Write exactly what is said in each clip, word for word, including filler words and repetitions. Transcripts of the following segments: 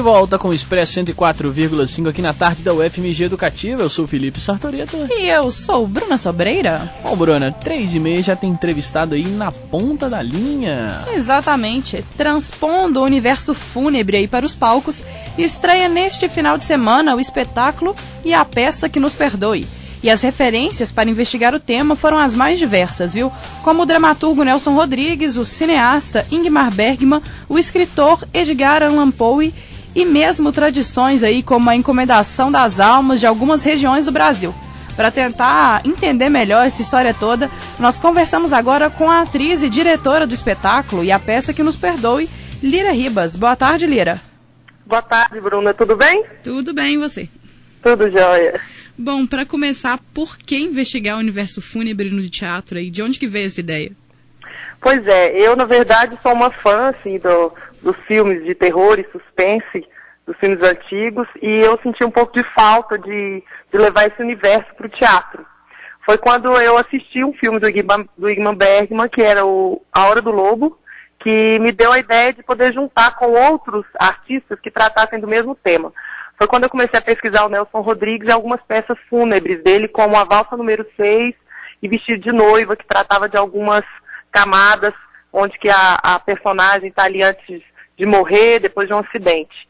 volta com o Expresso cento e quatro vírgula cinco aqui na tarde da U F M G Educativa. Eu sou o Felipe Sartoreto. E eu sou Bruna Sobreira. Bom, Bruna, três e meia já tem entrevistado aí na ponta da linha. Exatamente. Transpondo o universo fúnebre aí para os palcos, estreia neste final de semana o espetáculo E a Peça que Nos Perdoe. E as referências para investigar o tema foram as mais diversas, viu? Como o dramaturgo Nelson Rodrigues, o cineasta Ingmar Bergman, o escritor Edgar Allan Poe e mesmo tradições aí como a encomendação das almas de algumas regiões do Brasil. Para tentar entender melhor essa história toda, nós conversamos agora com a atriz e diretora do espetáculo E a Peça que Nos Perdoe, Lira Ribas. Boa tarde, Lira. Boa tarde, Bruna. Tudo bem? Tudo bem, e você? Tudo jóia. Bom, para começar, por que investigar o universo fúnebre no teatro e de onde que veio essa ideia? Pois é, eu na verdade sou uma fã assim, do, dos filmes de terror e suspense, dos filmes antigos, e eu senti um pouco de falta de, de levar esse universo para o teatro. Foi quando eu assisti um filme do Ingmar, do Ingmar Bergman, que era o A Hora do Lobo, que me deu a ideia de poder juntar com outros artistas que tratassem do mesmo tema. Foi quando eu comecei a pesquisar o Nelson Rodrigues e algumas peças fúnebres dele, como a Valsa número seis e Vestido de Noiva, que tratava de algumas camadas, onde que a, a personagem está ali antes de morrer, depois de um acidente.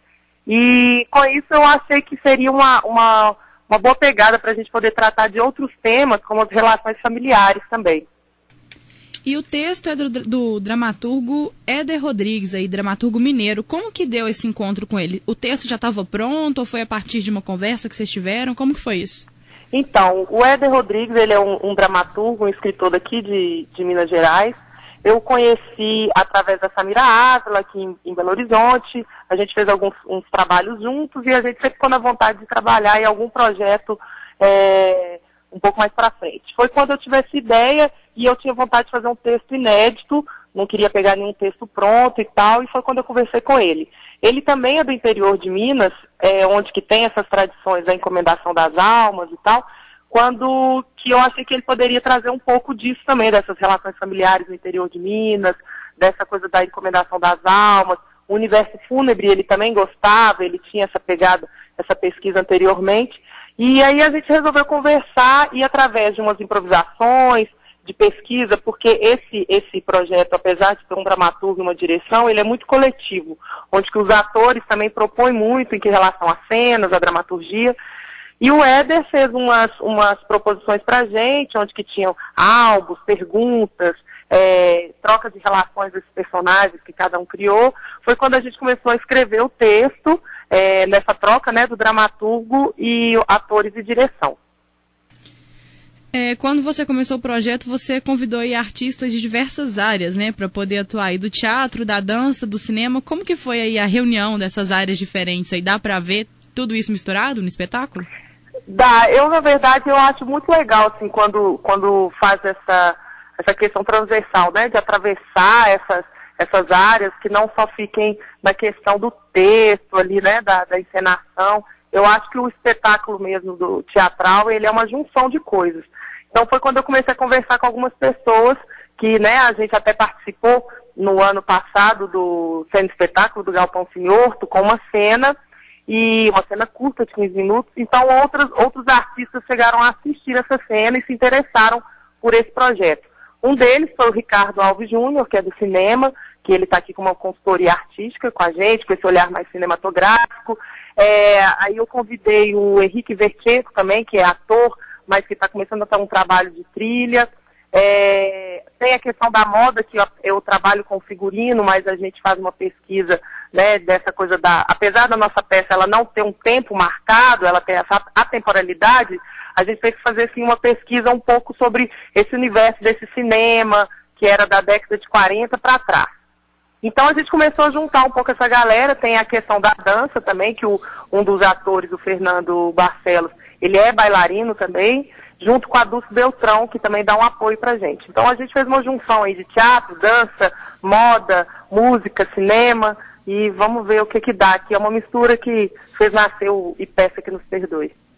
E com isso eu achei que seria uma, uma, uma boa pegada para a gente poder tratar de outros temas, como as relações familiares também. E o texto é do, do dramaturgo Éder Rodrigues, aí, dramaturgo mineiro. Como que deu esse encontro com ele? O texto já estava pronto ou foi a partir de uma conversa que vocês tiveram? Como que foi isso? Então, o Éder Rodrigues, ele é um, um dramaturgo, um escritor daqui de, de Minas Gerais. Eu conheci através da Samira Ávila, aqui em, em Belo Horizonte. A gente fez alguns uns trabalhos juntos e a gente sempre ficou na vontade de trabalhar em algum projeto é, um pouco mais para frente. Foi quando eu tive essa ideia e eu tinha vontade de fazer um texto inédito, não queria pegar nenhum texto pronto e tal, e foi quando eu conversei com ele. Ele também é do interior de Minas, é, onde que tem essas tradições da encomendação das almas e tal, quando que eu achei que ele poderia trazer um pouco disso também, dessas relações familiares no interior de Minas, dessa coisa da encomendação das almas. O universo fúnebre ele também gostava, ele tinha essa pegada, essa pesquisa anteriormente, e aí a gente resolveu conversar e através de umas improvisações, de pesquisa, porque esse, esse projeto, apesar de ter um dramaturgo e uma direção, ele é muito coletivo, onde que os atores também propõem muito em que relação às cenas, à dramaturgia, e o Éder fez umas, umas proposições pra gente, onde que tinham álbuns, perguntas, é, troca de relações desses personagens que cada um criou. Foi quando a gente começou a escrever o texto, é, nessa troca, né, do dramaturgo e atores e direção. É, quando você começou o projeto, você convidou aí artistas de diversas áreas, né, para poder atuar aí do teatro, da dança, do cinema. Como que foi aí a reunião dessas áreas diferentes aí? Dá para ver tudo isso misturado no espetáculo? Dá. Eu, na verdade, eu acho muito legal, assim, quando, quando faz essa, essa questão transversal, né, de atravessar essas, essas áreas, que não só fiquem na questão do texto ali, né, da, da encenação. Eu acho que o espetáculo mesmo do teatral, ele é uma junção de coisas. Então foi quando eu comecei a conversar com algumas pessoas que, né, a gente até participou no ano passado do Cena Espetáculo do Galpão Senhorto, com uma cena, e uma cena curta de quinze minutos. Então outros, outros artistas chegaram a assistir essa cena e se interessaram por esse projeto. Um deles foi o Ricardo Alves Júnior, que é do cinema, que ele está aqui com uma consultoria artística com a gente, com esse olhar mais cinematográfico. É, aí eu convidei o Henrique Vercheco também, que é ator, mas que está começando a ter um trabalho de trilha. É, tem a questão da moda, que eu, eu trabalho com figurino, mas a gente faz uma pesquisa, né, dessa coisa da... Apesar da nossa peça ela não ter um tempo marcado, ela tem essa atemporalidade, a gente fez que fazer assim, uma pesquisa um pouco sobre esse universo desse cinema, que era da década de quarenta para trás. Então a gente começou a juntar um pouco essa galera, tem a questão da dança também, que o, um dos atores, o Fernando Barcelos, ele é bailarino também, junto com a Dulce Beltrão, que também dá um apoio pra gente. Então a gente fez uma junção aí de teatro, dança, moda, música, cinema, e vamos ver o que que dá, que é uma mistura que fez nascer o E Peça que Nos Perdoe.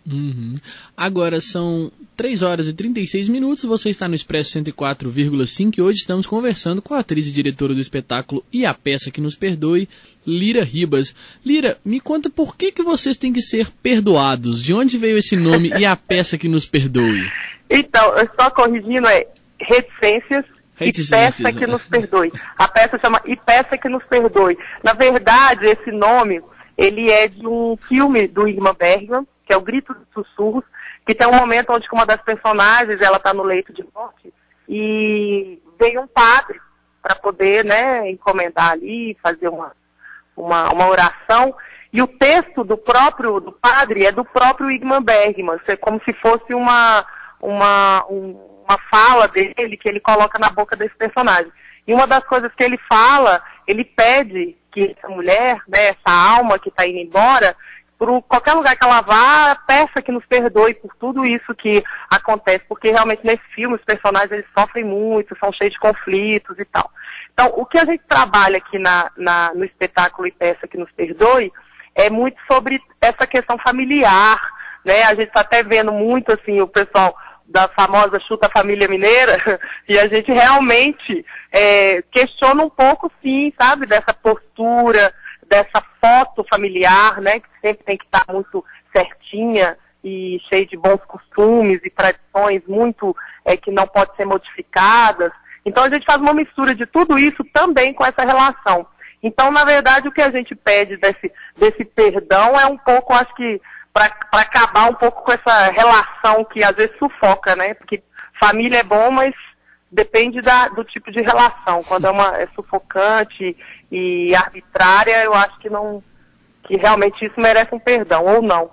Uhum. Agora são três horas e trinta e seis minutos, você está no Expresso cento e quatro vírgula cinco e hoje estamos conversando com a atriz e diretora do espetáculo E a Peça que Nos Perdoe, Lira Ribas. Lira, me conta por que, que vocês têm que ser perdoados? De onde veio esse nome E a Peça que Nos Perdoe? Então, eu só corrigindo, é reticências e Peça que Nos Perdoe. A peça chama E Peça que Nos Perdoe. Na verdade, esse nome, ele é de um filme do Ingmar Bergman, que é O Grito dos Sussurros, que tem um momento onde uma das personagens, ela está no leito de morte, e vem um padre para poder, né, encomendar ali, fazer uma, uma, uma oração, e o texto do próprio, do padre é do próprio Ingmar Bergman, é como se fosse uma, uma, um, uma fala dele que ele coloca na boca desse personagem. E uma das coisas que ele fala, ele pede que essa mulher, né, essa alma que está indo embora, por qualquer lugar que ela vá, peça que nos perdoe por tudo isso que acontece, porque realmente nesse filme os personagens eles sofrem muito, são cheios de conflitos e tal. Então, o que a gente trabalha aqui na, na, no espetáculo E Peça que Nos Perdoe é muito sobre essa questão familiar, né? A gente está até vendo muito assim o pessoal da famosa Chuta Família Mineira, e a gente realmente é, questiona um pouco, sim, sabe, dessa postura, dessa foto familiar, né, que sempre tem que estar muito certinha e cheia de bons costumes e tradições muito é, que não podem ser modificadas. Então a gente faz uma mistura de tudo isso também com essa relação. Então, na verdade, o que a gente pede desse, desse perdão é um pouco, acho que, para acabar um pouco com essa relação que às vezes sufoca, né, porque família é bom, mas depende da, do tipo de relação. Quando é, uma, é sufocante e arbitrária, eu acho que não, que realmente isso merece um perdão, ou não.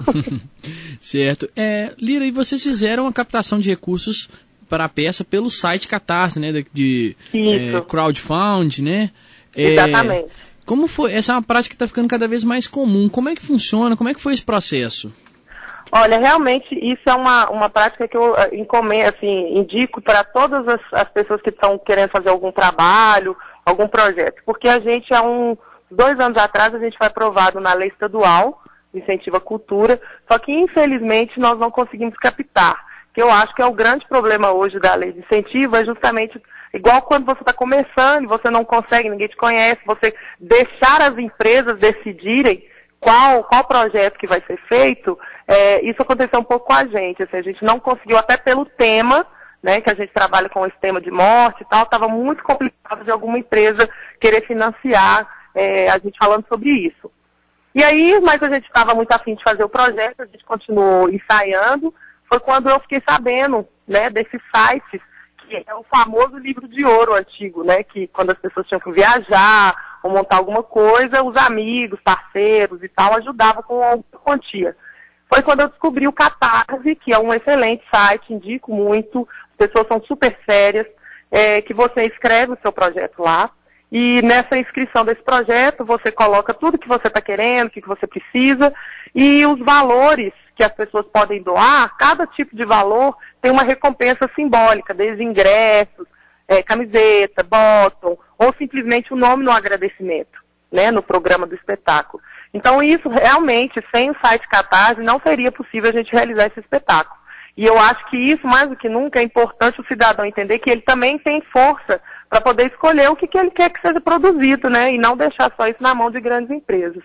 Certo. É, Lira, e vocês fizeram a captação de recursos para a peça pelo site Catarse, né, de, de é, crowdfunding, né? É, Exatamente. Como foi? Essa é uma prática que está ficando cada vez mais comum. Como é que funciona? Como é que foi esse processo? Olha, realmente isso é uma, uma prática que eu encomendo, assim, indico para todas as, as pessoas que estão querendo fazer algum trabalho, algum projeto. Porque a gente, há uns dois anos atrás, a gente foi aprovado na lei estadual, Incentivo à Cultura, só que infelizmente nós não conseguimos captar. Que eu acho que é o grande problema hoje da lei de incentivo, é justamente igual quando você está começando, você não consegue, ninguém te conhece, você deixar as empresas decidirem qual, qual projeto que vai ser feito, é, isso aconteceu um pouco com a gente, assim, a gente não conseguiu, até pelo tema, né, que a gente trabalha com esse tema de morte e tal, estava muito complicado de alguma empresa querer financiar é, a gente falando sobre isso. E aí, mas a gente estava muito afim de fazer o projeto, a gente continuou ensaiando, foi quando eu fiquei sabendo, né, desses sites, que é o famoso livro de ouro antigo, né, que quando as pessoas tinham que viajar ou montar alguma coisa, os amigos, parceiros e tal, ajudavam com alguma quantia. Foi quando eu descobri o Catarse, que é um excelente site, indico muito, as pessoas são super sérias, é, que você escreve o seu projeto lá, e nessa inscrição desse projeto você coloca tudo que você está querendo, o que você precisa, e os valores que as pessoas podem doar, cada tipo de valor tem uma recompensa simbólica, desde ingressos, é, camiseta, bottom, ou simplesmente o nome no agradecimento, né, no programa do espetáculo. Então isso realmente, sem o site Catarse, não seria possível a gente realizar esse espetáculo. E eu acho que isso, mais do que nunca, é importante o cidadão entender que ele também tem força para poder escolher o que, que ele quer que seja produzido, né, e não deixar só isso na mão de grandes empresas.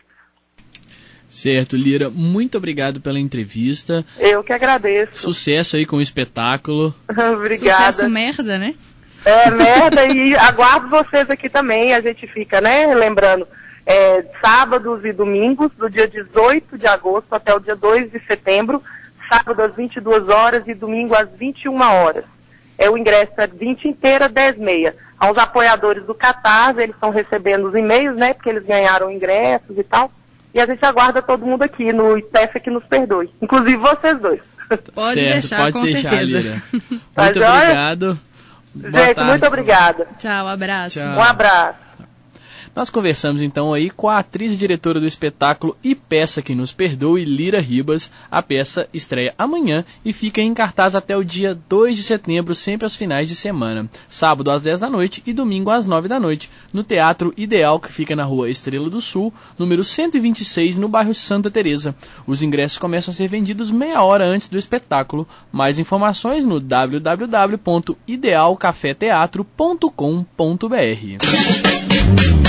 Certo, Lira, muito obrigado pela entrevista. Eu que agradeço. Sucesso aí com o espetáculo. Obrigada. Sucesso merda, né? É, merda, e aguardo vocês aqui também, a gente fica, né, lembrando, é, sábados e domingos, do dia dezoito de agosto até o dia dois de setembro, sábado às vinte e duas horas e domingo às vinte e uma horas. É, o ingresso é vinte inteira, dez meia. Aos apoiadores do Catarse, eles estão recebendo os e-mails, né, porque eles ganharam ingressos e tal. E a gente aguarda todo mundo aqui no E Peça que Nos Perdoe. Inclusive vocês dois. Pode certo, deixar, pode com deixar, certeza. Lira. Muito obrigado. Gente, muito obrigada. Tchau, abraço. Tchau. Um abraço. Nós conversamos então aí com a atriz e diretora do espetáculo E Peça Que Nos Perdoe, Lira Ribas. A peça estreia amanhã e fica em cartaz até o dia dois de setembro, sempre aos finais de semana. Sábado às dez da noite e domingo às nove da noite, no Teatro Ideal, que fica na rua Estrela do Sul, número cento e vinte e seis, no bairro Santa Teresa. Os ingressos começam a ser vendidos meia hora antes do espetáculo. Mais informações no w w w ponto ideal café teatro ponto com ponto b r.